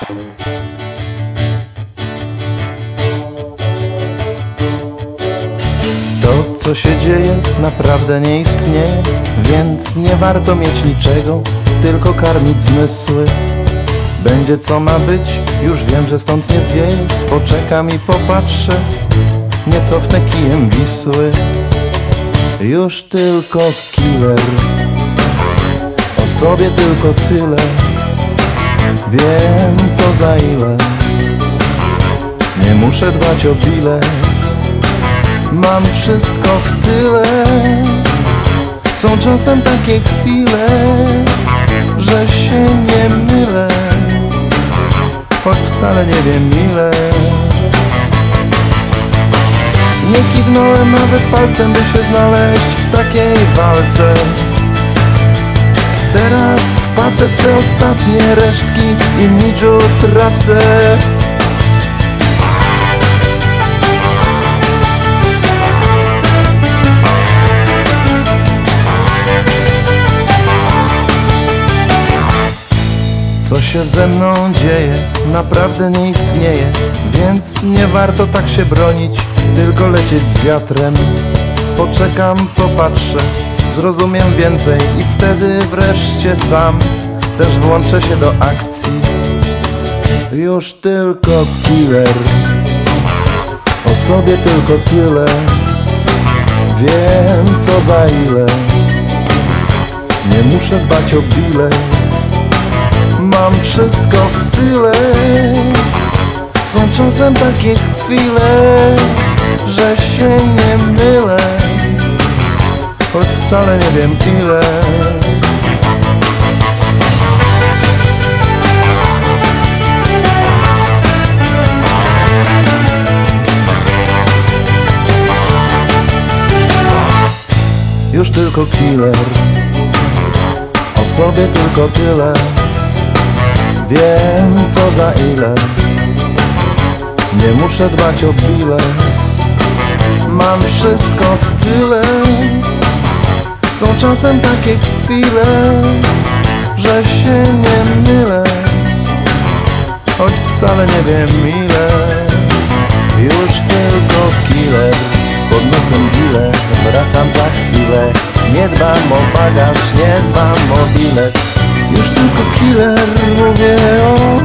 To, co się dzieje, naprawdę nie istnieje, więc nie warto mieć niczego, tylko karmić zmysły. Będzie co ma być, już wiem, że stąd nie zwieje. Poczekam i popatrzę, nie cofnę kijem Wisły. Już tylko killer, o sobie tylko tyle. Wiem co za ile, nie muszę dbać o bilet. Mam wszystko w tyle. Są czasem takie chwile, że się nie mylę, choć wcale nie wiem ile. Nie kiwnąłem nawet palcem, by się znaleźć w takiej walce. Teraz w pace swe ostatnie resztki imidżu tracę. Co się ze mną dzieje, naprawdę nie istnieje, więc nie warto tak się bronić, tylko lecieć z wiatrem. Poczekam, popatrzę, zrozumiem więcej i wtedy wreszcie sam też włączę się do akcji. Już tylko killer, o sobie tylko tyle. Wiem co za ile, nie muszę dbać o bilet. Mam wszystko w tyle. Są czasem takie chwile, że się nie mylę, choć wcale nie wiem ile. Już tylko killer, o sobie tylko tyle. Wiem co za ile, nie muszę dbać o bilet. Mam wszystko w tyle. Są czasem takie chwile, że się nie mylę, choć wcale nie wiem ile. Już tylko killer, pod nosem bilet. Wracam za chwilę, nie dbam o bagaż, nie dbam o bilet. Już tylko killer, mówię o